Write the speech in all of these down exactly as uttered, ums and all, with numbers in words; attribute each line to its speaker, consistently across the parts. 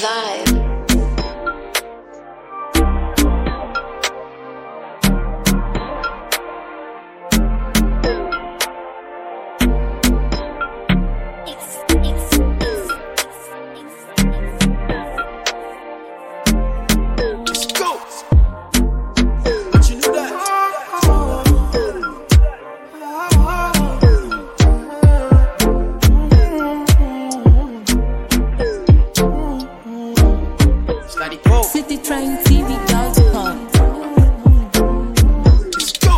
Speaker 1: vibe.
Speaker 2: City Train T V dot com.
Speaker 3: Let's go.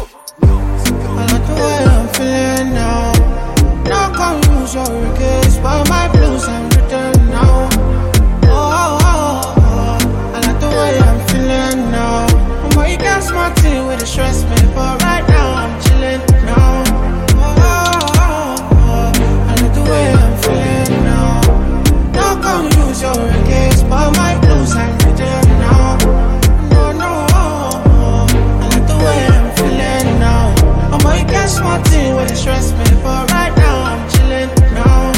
Speaker 3: I like the way I'm feeling now. Not gonna use your regrets, but my blues I'm written now. Oh, oh, oh, oh. I like the way I'm feeling now. I'm all you got smart thing with the stress me, but right now I'm chilling now. Oh, oh, oh, oh. I like the way I'm feeling now. Not gonna use your regrets, but my blues I'm written now. No, no, oh, oh. I like the way I'm feeling now. I'm all you got smart thing with the stress me, but right now I'm chilling now.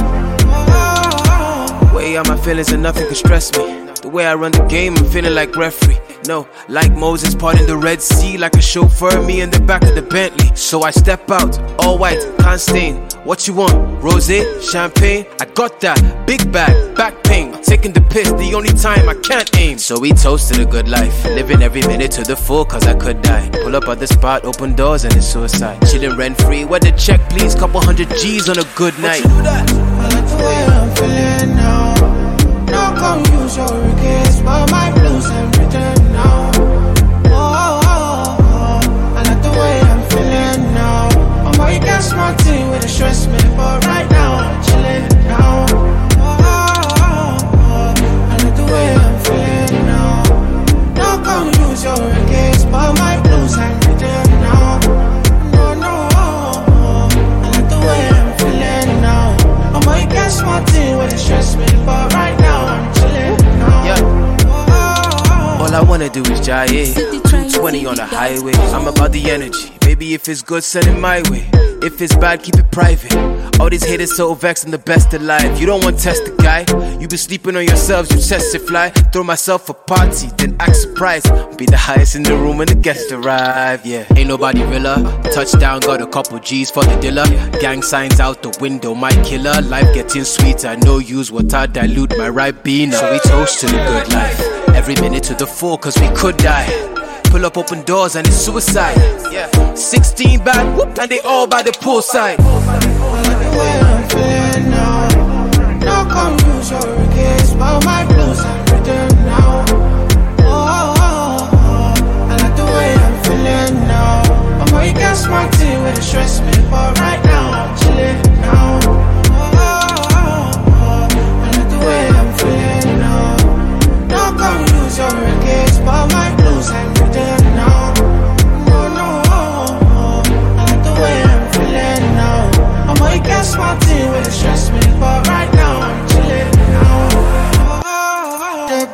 Speaker 3: Oh, oh, oh.
Speaker 4: Way out my feelings and nothing can stress me. The way I run the game, I'm feeling like referee. No, like Moses parting the Red Sea, like a chauffeur, me in the back of the Bentley. So I step out, all white, can't stain. What you want? Rosé, champagne? I got that. Big bag, back pain. Taking the piss, the only time I can't aim. So we toasted a good life, living every minute to the full, cause I could die. Pull up at the spot, open doors, and it's suicide. Chilling rent free, where the check please, couple hundred G's on a good night.
Speaker 3: I like the way I'm feeling now. Not gonna use your regrets, but my blues I'm written now. Oh, oh, oh, oh. I like the way I'm feeling now. I'm all you got smart thing with the stress me, but right now I'm chilling now. Oh, oh, oh, oh. I like the way I'm feeling now. Not gonna use your regrets, but my blues I'm written now. No, no, oh, oh. I like the way I'm feeling now. I'm all you got smart thing with the stress me, but right now I'm chilling now.
Speaker 4: Yeah.
Speaker 3: Oh, oh, oh.
Speaker 4: All I wanna do is jive, two twenty on the highway. I'm about the energy, baby if it's good send it my way. If it's bad keep it private. All these haters so vexed, I'm the best alive. You don't want to test the guy, you been sleeping on yourselves, you test it fly. Throw myself a party, then act surprised. Be the highest in the room when the guests arrive, yeah. Ain't nobody realer, touchdown got a couple G's for the dealer. Gang signs out the window, my killer. Life getting sweeter, no use water, dilute my Ribena. So we toast to the good life, every minute to the full cause we could die. Pull up open doors and it's suicide, yeah. Sixteen bad, whoop, and they all by the poolside.
Speaker 3: I like the way I'm feeling now. Not gonna use your regrets, but my blues I'm written now. Oh, oh, oh, oh. I like the way I'm feeling now. I'm all you got smart thing with the stress me, but right now I'm chilling now. Oh, oh, oh, oh. I like the way I'm feeling now. Not gonna use your regrets, but my blues I'm written now. No, no, oh, oh. I like the way I'm feeling now. I'm all you got smart thing with the stress me, but right now I'm chilling now. Oh, oh, oh. Dead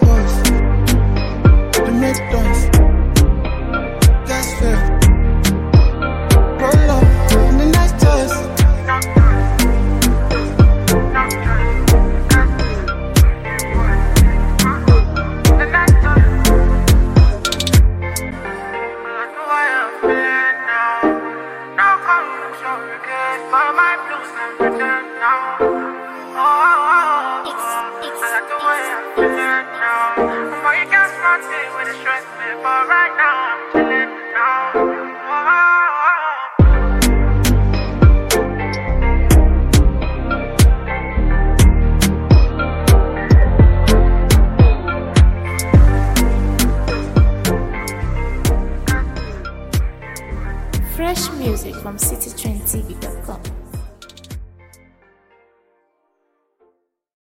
Speaker 3: boys, the make dance. That's fair. Roll up in the nice toys.
Speaker 2: Fresh music from City Train T V dot com.